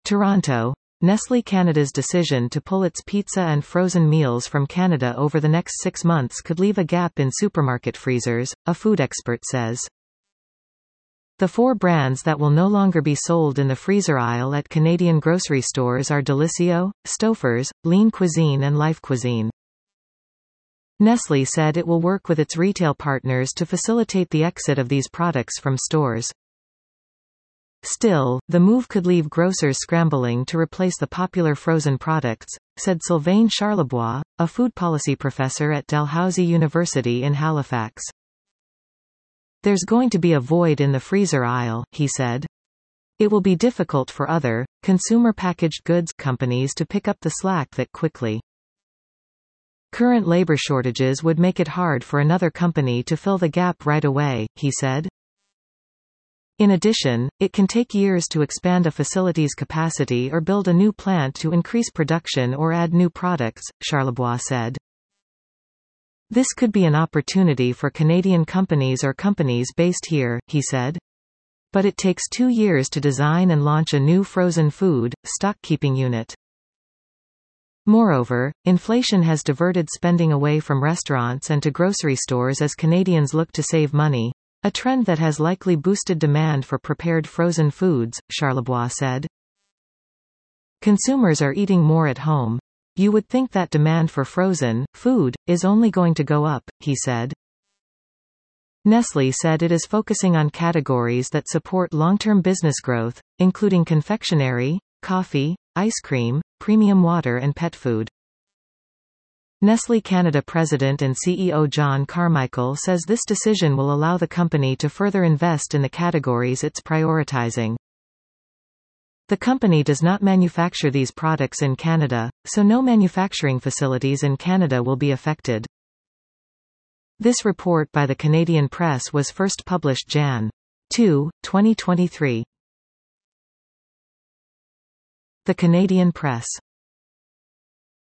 Toronto. Nestlé Canada's decision to pull its pizza and frozen meals from Canada over the next 6 months could leave a gap in supermarket freezers, a food expert says. The 4 brands that will no longer be sold in the freezer aisle at Canadian grocery stores are Delissio, Stouffer's, Lean Cuisine and Life Cuisine. Nestlé said it will work with its retail partners to facilitate the exit of these products from stores. Still, the move could leave grocers scrambling to replace the popular frozen products, said Sylvain Charlebois, a food policy professor at Dalhousie University in Halifax. There's going to be a void in the freezer aisle, he said. It will be difficult for other, consumer packaged goods companies to pick up the slack that quickly. Current labor shortages would make it hard for another company to fill the gap right away, he said. In addition, it can take years to expand a facility's capacity or build a new plant to increase production or add new products, Charlebois said. This could be an opportunity for Canadian companies or companies based here, he said. But it takes 2 years to design and launch a new frozen food, stock-keeping unit. Moreover, inflation has diverted spending away from restaurants and to grocery stores as Canadians look to save money, a trend that has likely boosted demand for prepared frozen foods, Charlebois said. Consumers are eating more at home. You would think that demand for frozen food is only going to go up, he said. Nestlé said it is focusing on categories that support long-term business growth, including confectionery, coffee, ice cream, premium water and pet food. Nestlé Canada President and CEO John Carmichael says this decision will allow the company to further invest in the categories it's prioritizing. The company does not manufacture these products in Canada, so no manufacturing facilities in Canada will be affected. This report by the Canadian Press was first published Jan. 2, 2023. The Canadian Press.